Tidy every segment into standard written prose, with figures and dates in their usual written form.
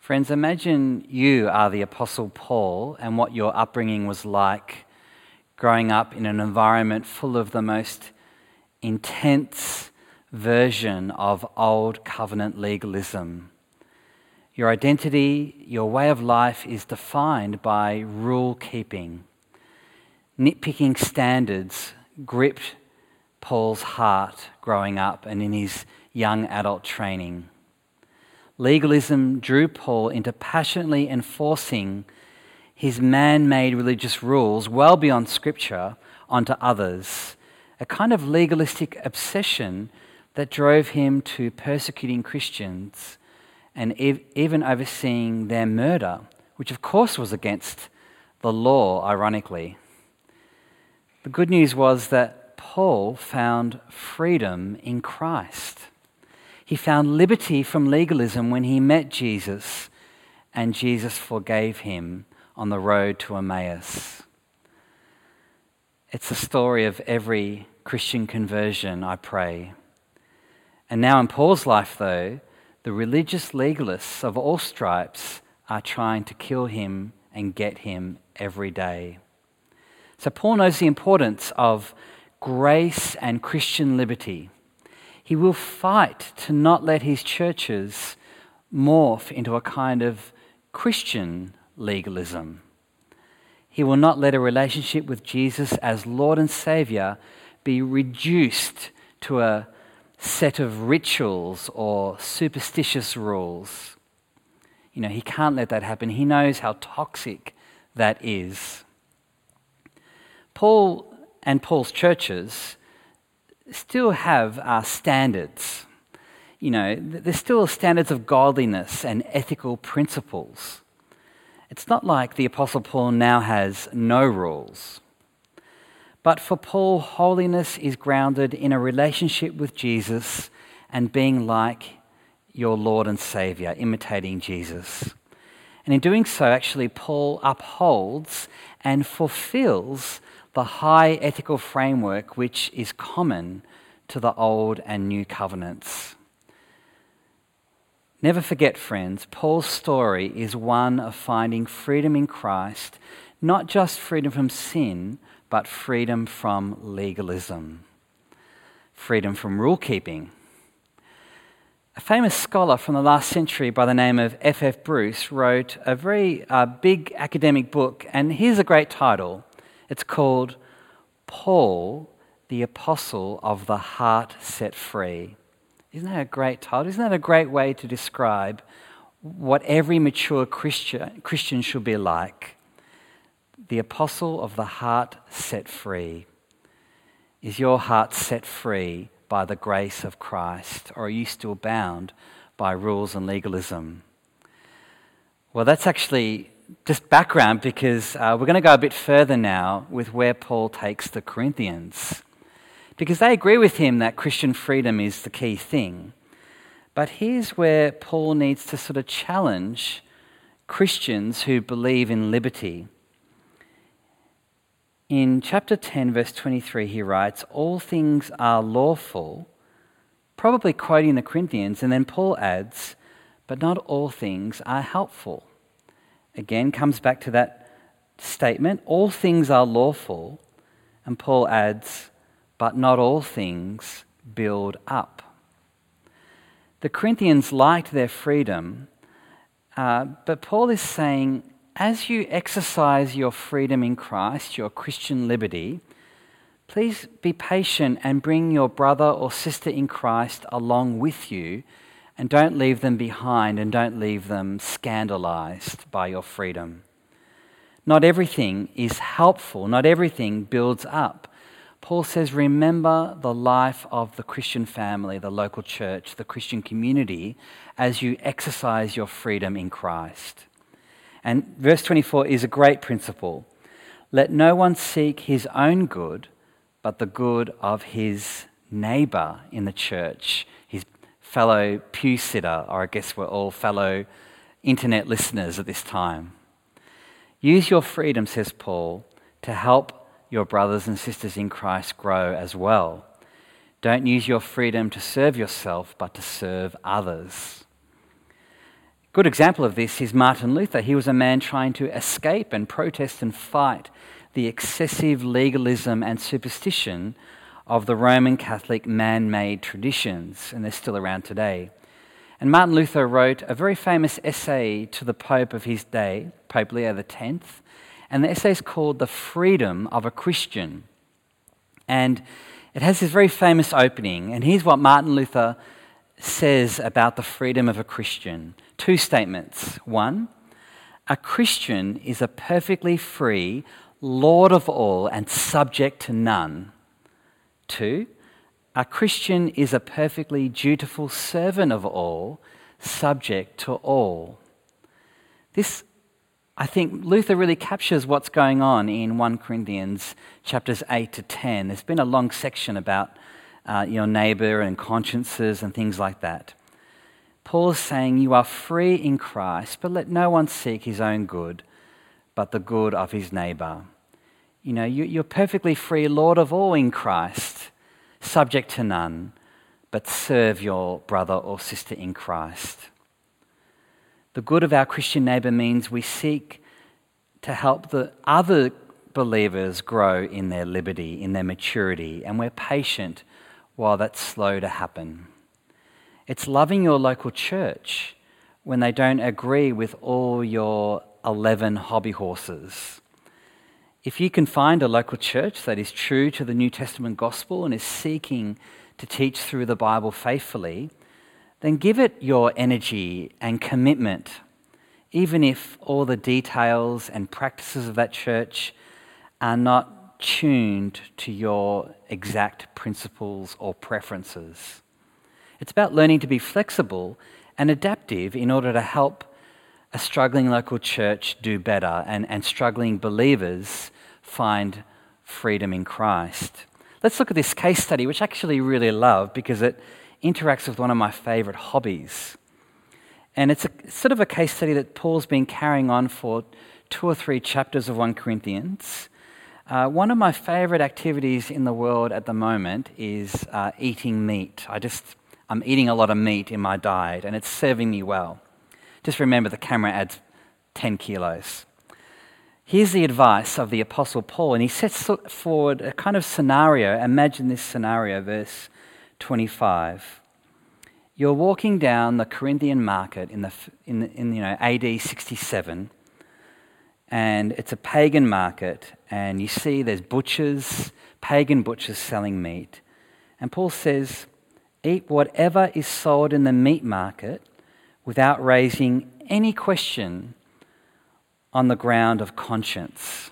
Friends, imagine you are the Apostle Paul and what your upbringing was like growing up in an environment full of the most intense version of old covenant legalism. Your identity, your way of life is defined by rule keeping. Nitpicking standards gripped Paul's heart growing up and in his young adult training. Legalism drew Paul into passionately enforcing his man-made religious rules well beyond Scripture onto others, a kind of legalistic obsession that drove him to persecuting Christians and even overseeing their murder, which of course was against the law, ironically. The good news was that Paul found freedom in Christ. He found liberty from legalism when he met Jesus, and Jesus forgave him on the road to Emmaus. It's the story of every Christian conversion, I pray. And now in Paul's life, though, the religious legalists of all stripes are trying to kill him and get him every day. So Paul knows the importance of grace and Christian liberty. He will fight to not let his churches morph into a kind of Christian legalism. He will not let a relationship with Jesus as Lord and Saviour be reduced to a set of rituals or superstitious rules. He can't let that happen. He knows how toxic that is. Paul and Paul's churches still have standards. There's still standards of godliness and ethical principles. It's not like the Apostle Paul now has no rules. But for Paul, holiness is grounded in a relationship with Jesus and being like your Lord and Saviour, imitating Jesus. And in doing so, actually, Paul upholds and fulfills the high ethical framework which is common to the Old and New Covenants. Never forget, friends, Paul's story is one of finding freedom in Christ, not just freedom from sin, but freedom from legalism, freedom from rule keeping. A famous scholar from the last century by the name of F.F. Bruce wrote a very big academic book, and here's a great title. It's called Paul, the Apostle of the Heart Set Free. Isn't that a great title? Isn't that a great way to describe what every mature Christian should be like? The Apostle of the Heart Set Free. Is your heart set free by the grace of Christ, or are you still bound by rules and legalism? Well, that's actually just background, because we're going to go a bit further now with where Paul takes the Corinthians. Because they agree with him that Christian freedom is the key thing. But here's where Paul needs to sort of challenge Christians who believe in liberty. In chapter 10, verse 23, he writes, "All things are lawful," probably quoting the Corinthians, and then Paul adds, "but not all things are helpful." Again, comes back to that statement, all things are lawful, and Paul adds, but not all things build up. The Corinthians liked their freedom, but Paul is saying, as you exercise your freedom in Christ, your Christian liberty, please be patient and bring your brother or sister in Christ along with you, and don't leave them behind and don't leave them scandalized by your freedom. Not everything is helpful. Not everything builds up. Paul says, remember the life of the Christian family, the local church, the Christian community, as you exercise your freedom in Christ. And verse 24 is a great principle. Let no one seek his own good, but the good of his neighbour in the church, his fellow pew sitter, or I guess we're all fellow internet listeners at this time. Use your freedom, says Paul, to help your brothers and sisters in Christ grow as well. Don't use your freedom to serve yourself, but to serve others. Good example of this is Martin Luther. He was a man trying to escape and protest and fight the excessive legalism and superstition of the Roman Catholic man-made traditions, and they're still around today. And Martin Luther wrote a very famous essay to the Pope of his day, Pope Leo X, and the essay is called The Freedom of a Christian. And it has this very famous opening, and here's what Martin Luther says about the freedom of a Christian. 2 statements. 1, a Christian is a perfectly free Lord of all and subject to none. 2, a Christian is a perfectly dutiful servant of all, subject to all. This, I think, Luther really captures what's going on in 1 Corinthians chapters 8 to 10. There's been a long section about your neighbour and consciences and things like that. Paul is saying you are free in Christ, but let no one seek his own good, but the good of his neighbour. You know, you're perfectly free, Lord of all in Christ, subject to none, but serve your brother or sister in Christ. The good of our Christian neighbour means we seek to help the other believers grow in their liberty, in their maturity, and we're patient while that's slow to happen. It's loving your local church when they don't agree with all your 11 hobby horses. If you can find a local church that is true to the New Testament gospel and is seeking to teach through the Bible faithfully, then give it your energy and commitment, even if all the details and practices of that church are not tuned to your exact principles or preferences. It's about learning to be flexible and adaptive in order to help a struggling local church do better and struggling believers find freedom in Christ. Let's look at this case study, which I actually really love because it interacts with one of my favourite hobbies. And it's sort of a case study that Paul's been carrying on for 2 or 3 chapters of 1 Corinthians. One of my favourite activities in the world at the moment is eating meat. I'm eating a lot of meat in my diet and it's serving me well. Just remember the camera adds 10 kilos. Here's the advice of the Apostle Paul, and he sets forward a kind of scenario. Imagine this scenario, verse 25. You're walking down the Corinthian market in AD 67, and it's a pagan market, and you see there's pagan butchers selling meat. And Paul says, eat whatever is sold in the meat market without raising any question on the ground of conscience.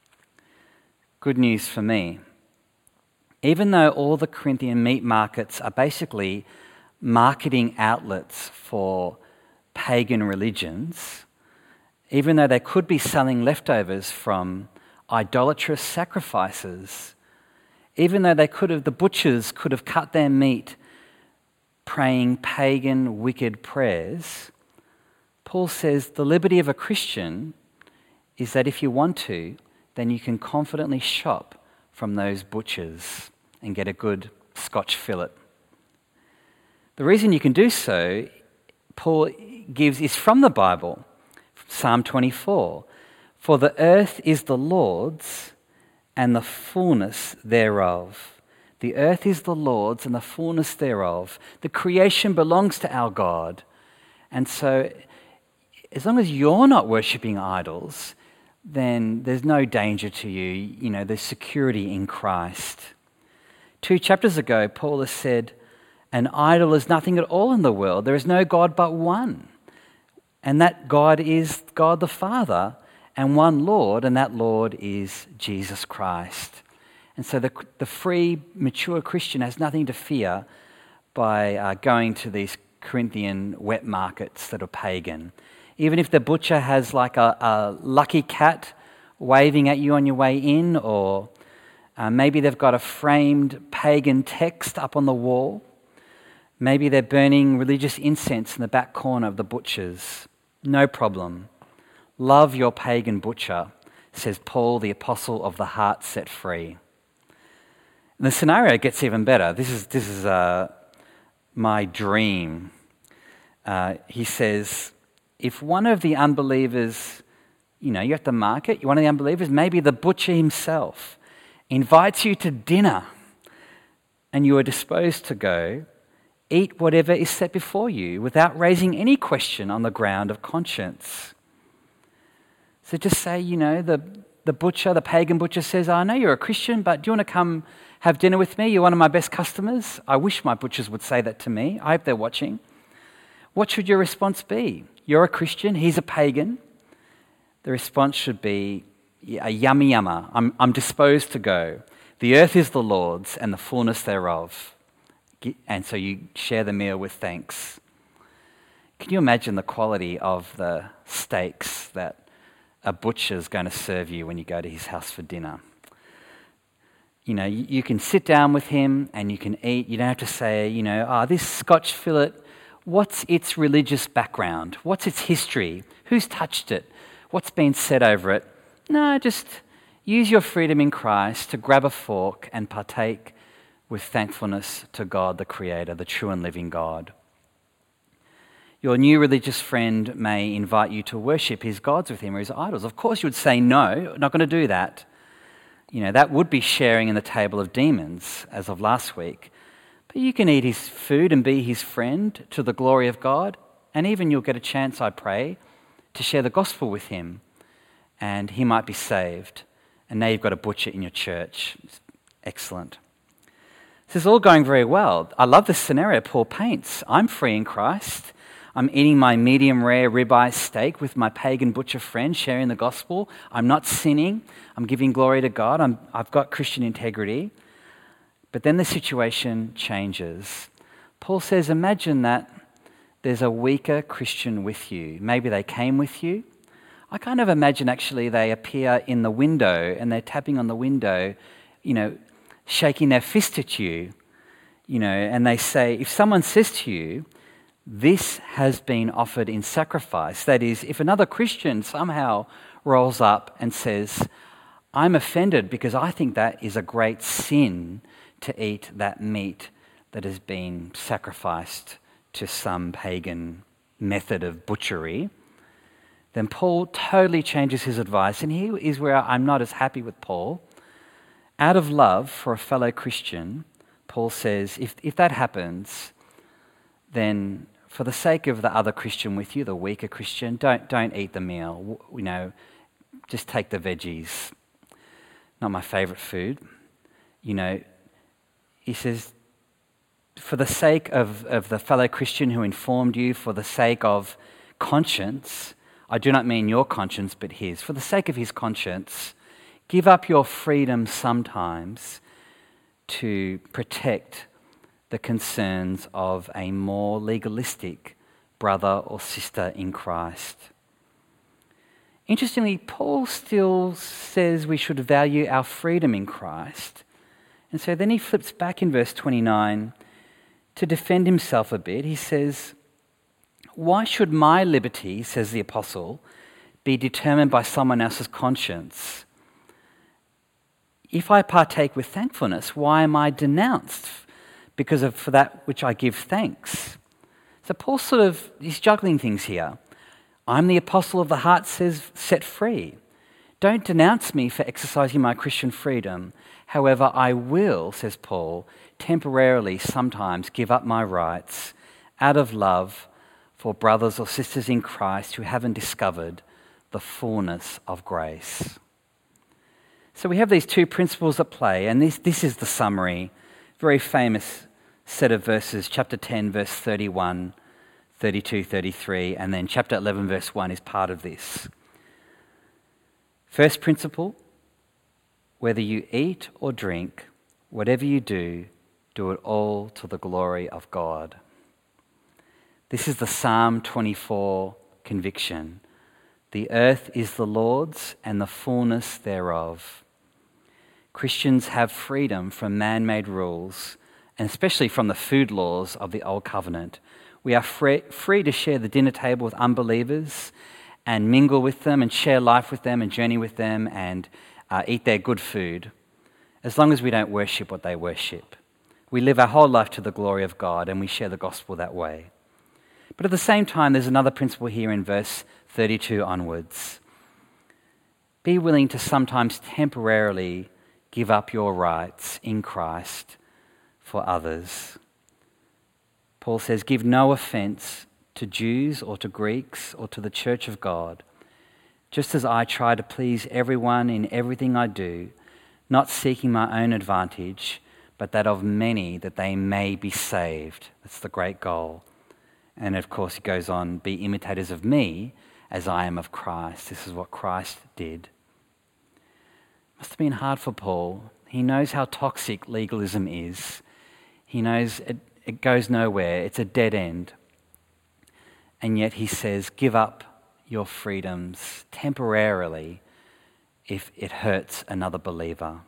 Good news for me. Even though all the Corinthian meat markets are basically marketing outlets for pagan religions, even though they could be selling leftovers from idolatrous sacrifices, even though the butchers could have cut their meat praying pagan, wicked prayers, Paul says the liberty of a Christian is that if you want to, then you can confidently shop from those butchers and get a good Scotch fillet. The reason you can do so, Paul gives, is from the Bible, Psalm 24. For the earth is the Lord's and the fullness thereof. The earth is the Lord's and the fullness thereof. The creation belongs to our God. And so, as long as you're not worshipping idols, then there's no danger to you. You know, there's security in Christ. 2 chapters ago, Paul has said, an idol is nothing at all in the world. There is no God but one. And that God is God the Father, and one Lord, and that Lord is Jesus Christ. And so the free, mature Christian has nothing to fear by going to these Corinthian wet markets that are pagan. Even if the butcher has like a lucky cat waving at you on your way in, or maybe they've got a framed pagan text up on the wall. Maybe they're burning religious incense in the back corner of the butchers. No problem. Love your pagan butcher, says Paul, the apostle of the heart set free. And the scenario gets even better. This is my dream. He says, if one of the unbelievers, you're at the market, one of the unbelievers, maybe the butcher himself, invites you to dinner and you are disposed to go, eat whatever is set before you without raising any question on the ground of conscience. So just say, the butcher, the pagan butcher says, I know you're a Christian, but do you want to come have dinner with me? You're one of my best customers. I wish my butchers would say that to me. I hope they're watching. What should your response be? You're a Christian, he's a pagan. The response should be, yummy yumma, I'm disposed to go. The earth is the Lord's and the fullness thereof. And so you share the meal with thanks. Can you imagine the quality of the steaks that a butcher's going to serve you when you go to his house for dinner? You can sit down with him and you can eat. You don't have to say, this Scotch fillet, what's its religious background? What's its history? Who's touched it? What's been said over it? No, just use your freedom in Christ to grab a fork and partake with thankfulness to God, the Creator, the true and living God. Your new religious friend may invite you to worship his gods with him or his idols. Of course you would say no, not going to do that. That would be sharing in the table of demons, as of last week. But you can eat his food and be his friend to the glory of God, and even you'll get a chance, I pray, to share the gospel with him, and he might be saved. And now you've got a butcher in your church. Excellent. This is all going very well. I love the scenario Paul paints. I'm free in Christ. I'm eating my medium rare ribeye steak with my pagan butcher friend, sharing the gospel. I'm not sinning. I'm giving glory to God. I've got Christian integrity. But then the situation changes. Paul says, imagine that there's a weaker Christian with you. Maybe they came with you. I kind of imagine actually they appear in the window and they're tapping on the window, shaking their fist at you, and they say, if someone says to you, this has been offered in sacrifice. That is, if another Christian somehow rolls up and says, I'm offended because I think that is a great sin to eat that meat that has been sacrificed to some pagan method of butchery, then Paul totally changes his advice. And here is where I'm not as happy with Paul. Out of love for a fellow Christian, Paul says, if that happens, then for the sake of the other Christian with you, the weaker Christian, don't eat the meal. Just take the veggies. Not my favorite food. He says, for the sake of the fellow Christian who informed you, for the sake of conscience, I do not mean your conscience, but his. For the sake of his conscience, give up your freedom sometimes to protect the concerns of a more legalistic brother or sister in Christ. Interestingly, Paul still says we should value our freedom in Christ. And so then he flips back in verse 29 to defend himself a bit. He says, why should my liberty, says the apostle, be determined by someone else's conscience? If I partake with thankfulness, why am I denounced for that which I give thanks? So Paul he's juggling things here. I'm the apostle of the heart, says, set free. Don't denounce me for exercising my Christian freedom. However, I will, says Paul, temporarily sometimes give up my rights out of love for brothers or sisters in Christ who haven't discovered the fullness of grace. So we have these two principles at play, and this is the summary, very famous set of verses, chapter 10, verse 31, 32, 33, and then chapter 11, verse 1 is part of this. First principle, whether you eat or drink, whatever you do, do it all to the glory of God. This is the Psalm 24 conviction. The earth is the Lord's and the fullness thereof. Christians have freedom from man-made rules, and especially from the food laws of the Old Covenant. We are free to share the dinner table with unbelievers and mingle with them and share life with them and journey with them and eat their good food, as long as we don't worship what they worship. We live our whole life to the glory of God and we share the gospel that way. But at the same time, there's another principle here in verse 32 onwards. Be willing to sometimes temporarily give up your rights in Christ for others. Paul says, give no offense to Jews or to Greeks or to the church of God, just as I try to please everyone in everything I do, not seeking my own advantage, but that of many, that they may be saved. That's the great goal. And of course, he goes on, be imitators of me as I am of Christ. This is what Christ did. Must have been hard for Paul. He knows how toxic legalism is. He knows it goes nowhere. It's a dead end. And yet he says, give up your freedoms temporarily if it hurts another believer.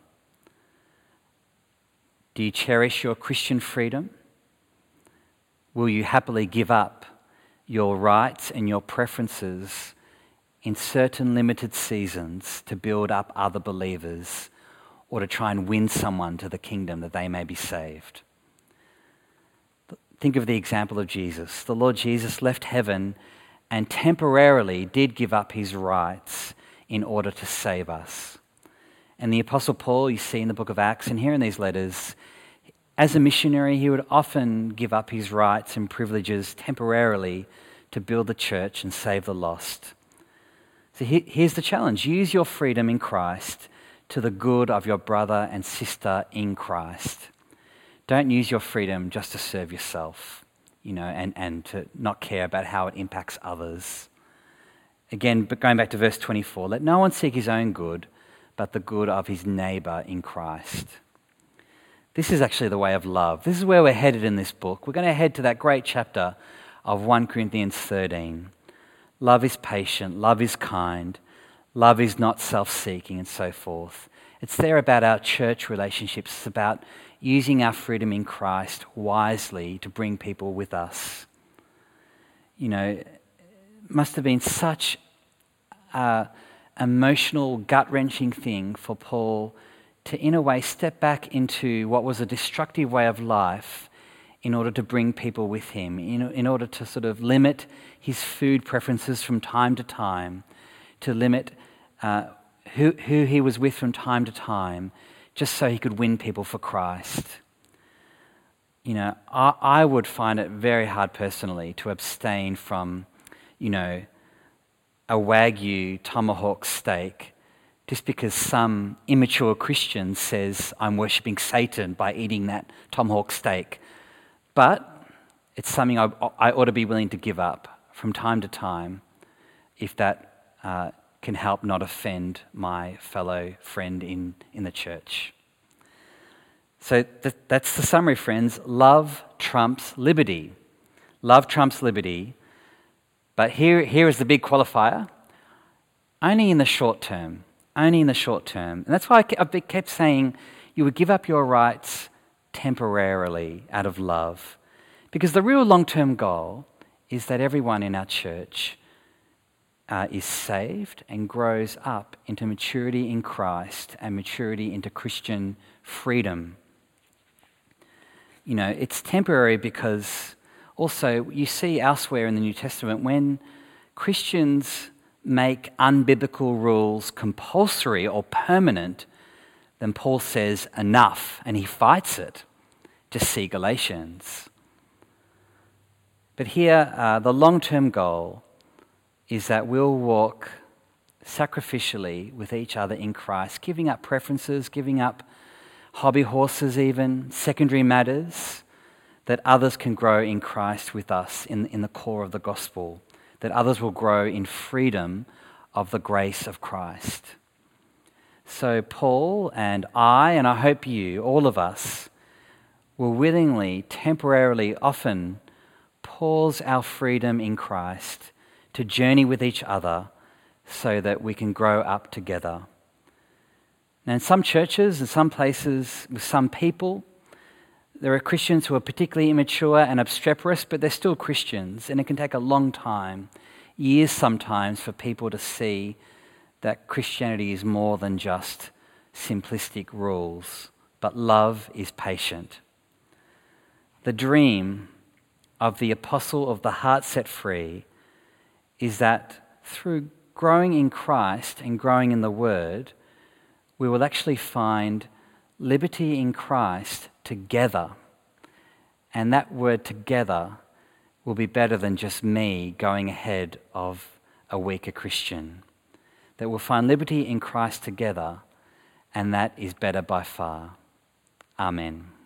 Do you cherish your Christian freedom? Will you happily give up your rights and your preferences in certain limited seasons to build up other believers or to try and win someone to the kingdom that they may be saved? Think of the example of Jesus. The Lord Jesus left heaven and temporarily did give up his rights in order to save us. And the Apostle Paul, you see in the book of Acts and here in these letters, as a missionary, he would often give up his rights and privileges temporarily to build the church and save the lost. So here's the challenge. Use your freedom in Christ to the good of your brother and sister in Christ. Don't use your freedom just to serve yourself, and to not care about how it impacts others. Again, but going back to verse 24, let no one seek his own good, but the good of his neighbour in Christ. This is actually the way of love. This is where we're headed in this book. We're going to head to that great chapter of 1 Corinthians 13. Love is patient, love is kind, love is not self-seeking, and so forth. It's there about our church relationships. It's about using our freedom in Christ wisely to bring people with us. It must have been such an emotional, gut-wrenching thing for Paul to, in a way, step back into what was a destructive way of life in order to bring people with him, in order to sort of limit his food preferences from time to time, to limit who he was with from time to time, just so he could win people for Christ. I would find it very hard personally to abstain from, a Wagyu tomahawk steak just because some immature Christian says I'm worshipping Satan by eating that tomahawk steak. But it's something I ought to be willing to give up from time to time if that can help not offend my fellow friend in the church. So that's the summary, friends. Love trumps liberty. Love trumps liberty. But here is the big qualifier. Only in the short term. Only in the short term. And that's why I kept saying you would give up your rights temporarily out of love. Because the real long-term goal is that everyone in our church is saved and grows up into maturity in Christ and maturity into Christian freedom. It's temporary because also you see elsewhere in the New Testament when Christians make unbiblical rules compulsory or permanent, then Paul says enough and he fights it. Just see Galatians. But here, the long-term goal is that we'll walk sacrificially with each other in Christ, giving up preferences, giving up hobby horses even, secondary matters, that others can grow in Christ with us in the core of the gospel, that others will grow in freedom of the grace of Christ. So Paul and I hope you, all of us, will willingly, temporarily, often pause our freedom in Christ to journey with each other so that we can grow up together. Now, in some churches and some places with some people, there are Christians who are particularly immature and obstreperous, but they're still Christians, and it can take a long time, years sometimes, for people to see that Christianity is more than just simplistic rules, but love is patient. The dream of the apostle of the heart set free is that through growing in Christ and growing in the Word, we will actually find liberty in Christ together. And that word together will be better than just me going ahead of a weaker Christian. That we'll find liberty in Christ together, and that is better by far. Amen.